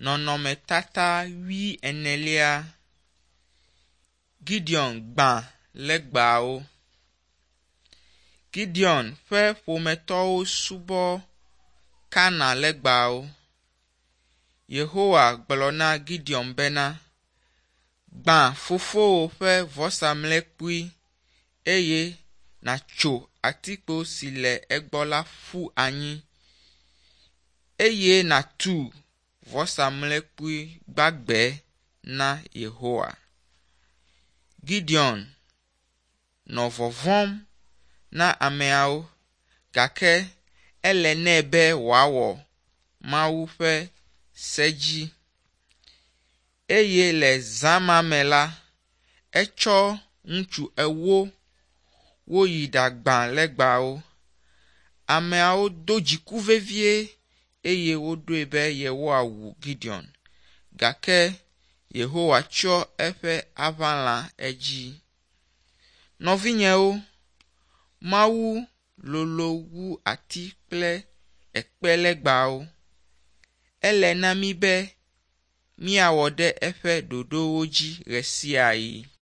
Nɔnɔmetata wi enelia. Gideon gbã legbawo. Gideon ƒe ƒometɔwo subɔ Kana legbawo. Yehowa gblɔ na Gideon bena, gbã fofowò ƒe vɔsamlekpui eye nàtso atikpo si le egbɔ la ƒu anyi, eye nàtu vɔsamlekpui gbagbe na Yehowa. Gideon nɔ vɔvɔ̃m na ameawo, gake ele nɛ be wòawɔ Mawu ƒe se dzi. Eye le zã ma me la, etsɔ ŋutsu ewo woyi ɖagbã legbawo. Ameawo do dziku vevie eye woɖoe be yewoawu Gideon, gake Yehowa tsyɔ eƒe aʋalã edzi. Nɔvinyewo, Mawu lolo wu ati kple ekpe legbawo. Ele na mí be míawɔ ɖe eƒe ɖoɖowo dzi ɣe sia ɣi.